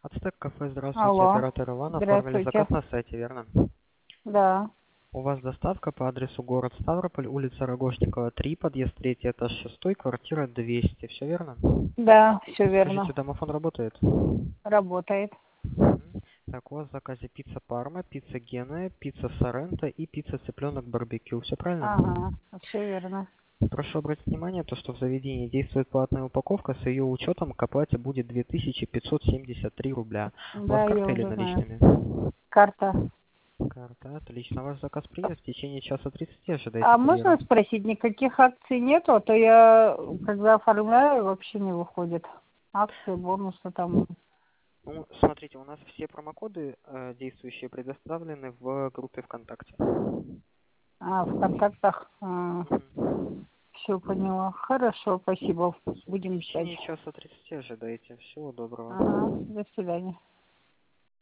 Ацтек кафе, здравствуйте, Алло, оператор Иван, оформили здравствуйте. заказ на сайте, верно? Да, У вас доставка по адресу город Ставрополь, улица Рогожникова, 3, подъезд 3, этаж 6, квартира 200, все верно? да, все Скажите, верно. домофон работает? Работает. Мгм. Так, у вас в заказе пицца Парма, пицца Геная, пицца Соренто и пицца цыпленок барбекю, все правильно? Ага, все верно. Прошу обратить внимание, то, что в заведении действует платная упаковка, с ее учетом к оплате будет 2573 рубля. У вас Да, я карта или уже знаю. наличными? Карта. Карта, отлично. Ваш заказ принят. В течение часа 30 ожидайте А можно курьера. спросить, никаких акций нету? А то я, когда оформляю, вообще не выходит. Акции, бонусы там. Ну, смотрите, у нас все промокоды действующие предоставлены в группе ВКонтакте. А, в контактах. Мгм. Все поняла. Хорошо, спасибо. В Будем ждать. течение часа 30 ожидайте. Всего доброго. Ага, до свидания.